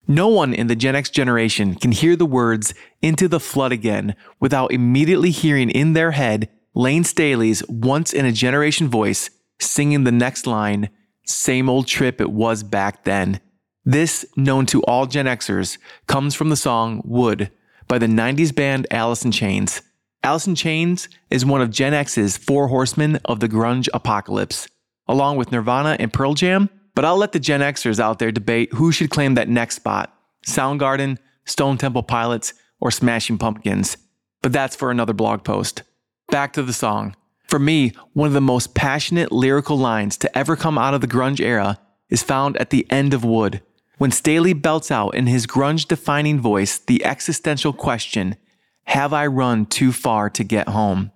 No one in the Gen X generation can hear the words "into the flood again" without immediately hearing in their head Lane Staley's once in a generation voice singing the next line, "Same old trip it was back then." This, known to all Gen Xers, comes from the song "Wood" by the 90s band Alice in Chains. Alice in Chains is one of Gen X's four horsemen of the grunge apocalypse, along with Nirvana and Pearl Jam, but I'll let the Gen Xers out there debate who should claim that next spot, Soundgarden, Stone Temple Pilots, or Smashing Pumpkins. But that's for another blog post. Back to the song. For me, one of the most passionate lyrical lines to ever come out of the grunge era is found at the end of Wood, when Staley belts out in his grunge-defining voice the existential question, "Have I run too far to get home?"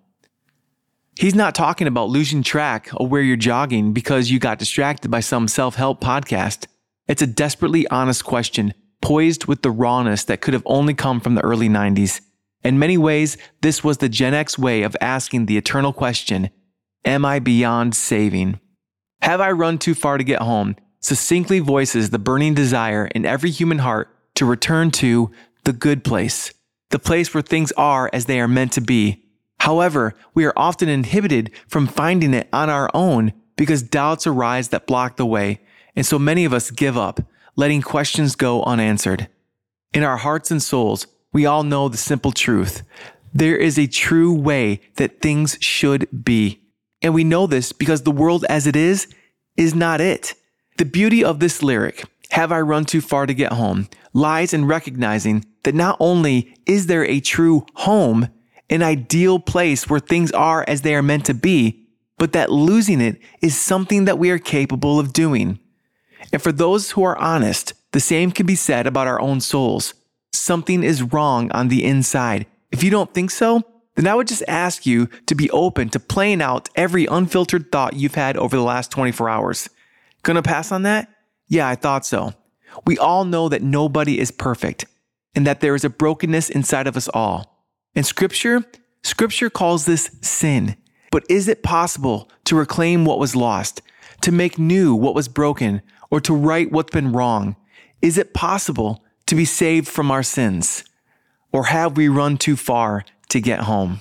He's not talking about losing track of where you're jogging because you got distracted by some self-help podcast. It's a desperately honest question, poised with the rawness that could have only come from the early 90s. In many ways, this was the Gen X way of asking the eternal question, am I beyond saving? "Have I run too far to get home?" succinctly voices the burning desire in every human heart to return to the good place, the place where things are as they are meant to be. However, we are often inhibited from finding it on our own because doubts arise that block the way, and so many of us give up, letting questions go unanswered. In our hearts and souls, we all know the simple truth. There is a true way that things should be. And we know this because the world as it is not it. The beauty of this lyric, "Have I run too far to get home?" lies in recognizing that not only is there a true home, an ideal place where things are as they are meant to be, but that losing it is something that we are capable of doing. And for those who are honest, the same can be said about our own souls. Something is wrong on the inside. If you don't think so, then I would just ask you to be open to playing out every unfiltered thought you've had over the last 24 hours. Gonna pass on that? Yeah, I thought so. We all know that nobody is perfect and that there is a brokenness inside of us all. And Scripture calls this sin. But is it possible to reclaim what was lost, to make new what was broken, or to right what's been wrong? Is it possible to be saved from our sins? Or have we run too far to get home?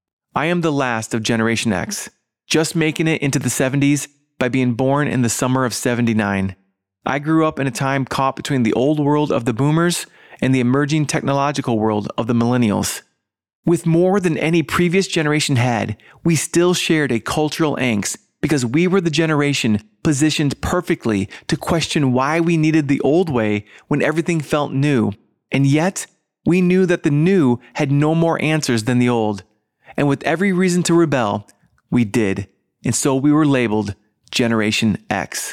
I am the last of Generation X, just making it into the 70s by being born in the summer of 79. I grew up in a time caught between the old world of the boomers and the emerging technological world of the millennials. With more than any previous generation had, we still shared a cultural angst because we were the generation positioned perfectly to question why we needed the old way when everything felt new. And yet, we knew that the new had no more answers than the old. And with every reason to rebel, we did. And so we were labeled Generation X.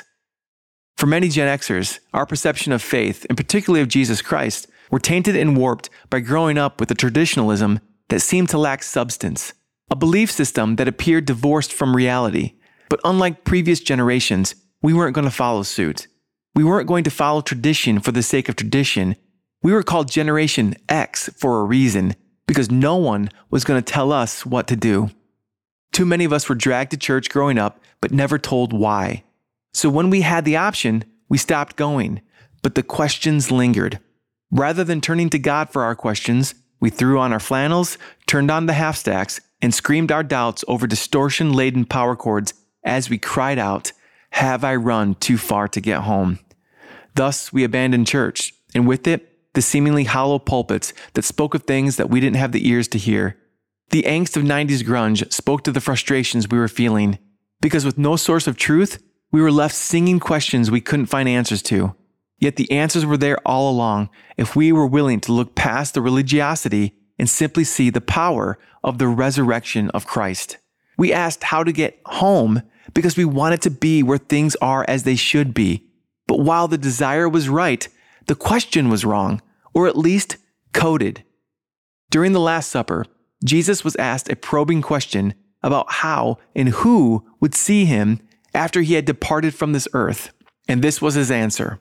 For many Gen Xers, our perception of faith, and particularly of Jesus Christ, were tainted and warped by growing up with a traditionalism that seemed to lack substance, a belief system that appeared divorced from reality. But unlike previous generations, we weren't going to follow suit. We weren't going to follow tradition for the sake of tradition. We were called Generation X for a reason, because no one was going to tell us what to do. Too many of us were dragged to church growing up, but never told why. So when we had the option, we stopped going, but the questions lingered. Rather than turning to God for our questions, we threw on our flannels, turned on the half stacks, and screamed our doubts over distortion-laden power chords as we cried out, "Have I run too far to get home?" Thus, we abandoned church, and with it, the seemingly hollow pulpits that spoke of things that we didn't have the ears to hear. The angst of 90s grunge spoke to the frustrations we were feeling, because with no source of truth, we were left singing questions we couldn't find answers to. Yet the answers were there all along if we were willing to look past the religiosity and simply see the power of the resurrection of Christ. We asked how to get home because we wanted to be where things are as they should be. But while the desire was right, the question was wrong, or at least coded. During the Last Supper, Jesus was asked a probing question about how and who would see him after he had departed from this earth. And this was his answer.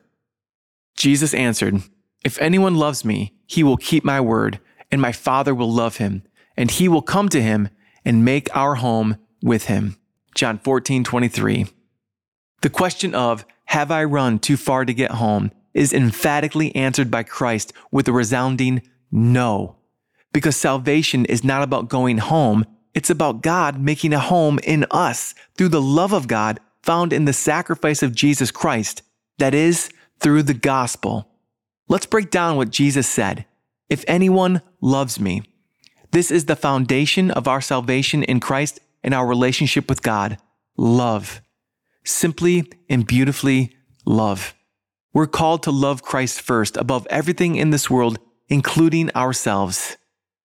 Jesus answered, "If anyone loves me, he will keep my word, and my Father will love him, and he will come to him and make our home with him." John 14:23. The question of, have I run too far to get home, is emphatically answered by Christ with a resounding no. Because salvation is not about going home, it's about God making a home in us through the love of God found in the sacrifice of Jesus Christ, that is, through the gospel. Let's break down what Jesus said. If anyone loves me, this is the foundation of our salvation in Christ and our relationship with God. Love. Simply and beautifully love. We're called to love Christ first above everything in this world, including ourselves.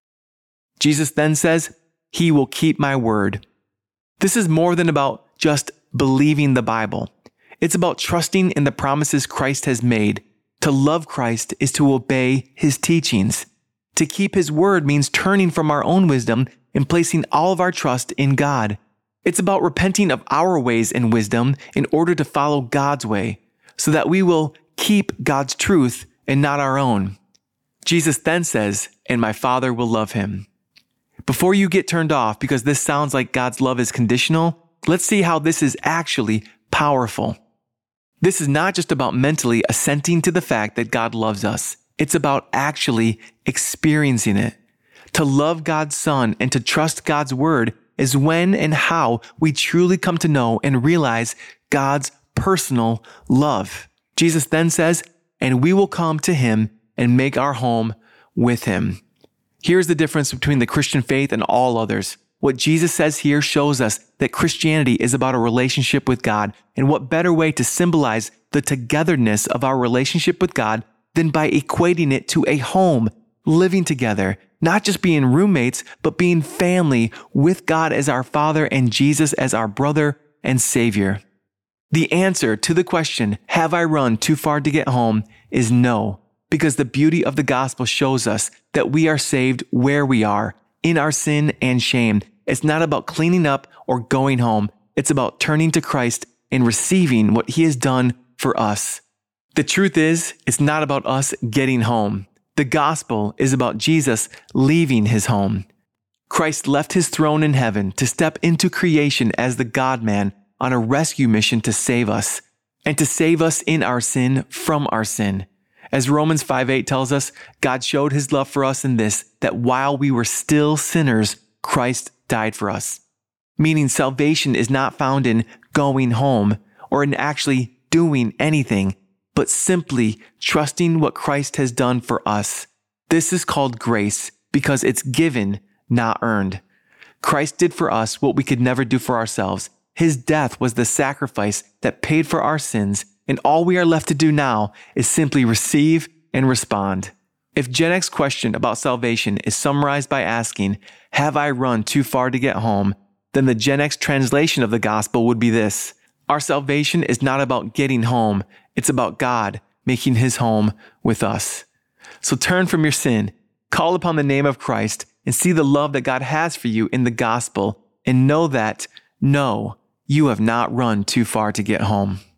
Jesus then says, He will keep my word. This is more than about just believing the Bible. It's about trusting in the promises Christ has made. To love Christ is to obey His teachings. To keep His word means turning from our own wisdom and placing all of our trust in God. It's about repenting of our ways and wisdom in order to follow God's way, so that we will keep God's truth and not our own. Jesus then says, and my Father will love him. Before you get turned off because this sounds like God's love is conditional, let's see how this is actually powerful. This is not just about mentally assenting to the fact that God loves us. It's about actually experiencing it. To love God's Son and to trust God's word is when and how we truly come to know and realize God's personal love. Jesus then says, and we will come to Him and make our home with Him. Here's the difference between the Christian faith and all others. What Jesus says here shows us that Christianity is about a relationship with God, and what better way to symbolize the togetherness of our relationship with God than by equating it to a home, living together, not just being roommates, but being family with God as our Father and Jesus as our brother and Savior. The answer to the question, have I run too far to get home, is no, because the beauty of the gospel shows us that we are saved where we are, in our sin and shame. It's not about cleaning up or going home. It's about turning to Christ and receiving what He has done for us. The truth is, it's not about us getting home. The gospel is about Jesus leaving His home. Christ left His throne in heaven to step into creation as the God-man on a rescue mission to save us, and to save us in our sin from our sin. As Romans 5:8 tells us, God showed His love for us in this, that while we were still sinners, Christ died for us. Meaning salvation is not found in going home or in actually doing anything, but simply trusting what Christ has done for us. This is called grace because it's given, not earned. Christ did for us what we could never do for ourselves. His death was the sacrifice that paid for our sins, and all we are left to do now is simply receive and respond. If Gen X's question about salvation is summarized by asking, have I run too far to get home? Then the Gen X translation of the gospel would be this: our salvation is not about getting home, it's about God making His home with us. So turn from your sin, call upon the name of Christ, and see the love that God has for you in the gospel, and know that, no, you have not run too far to get home.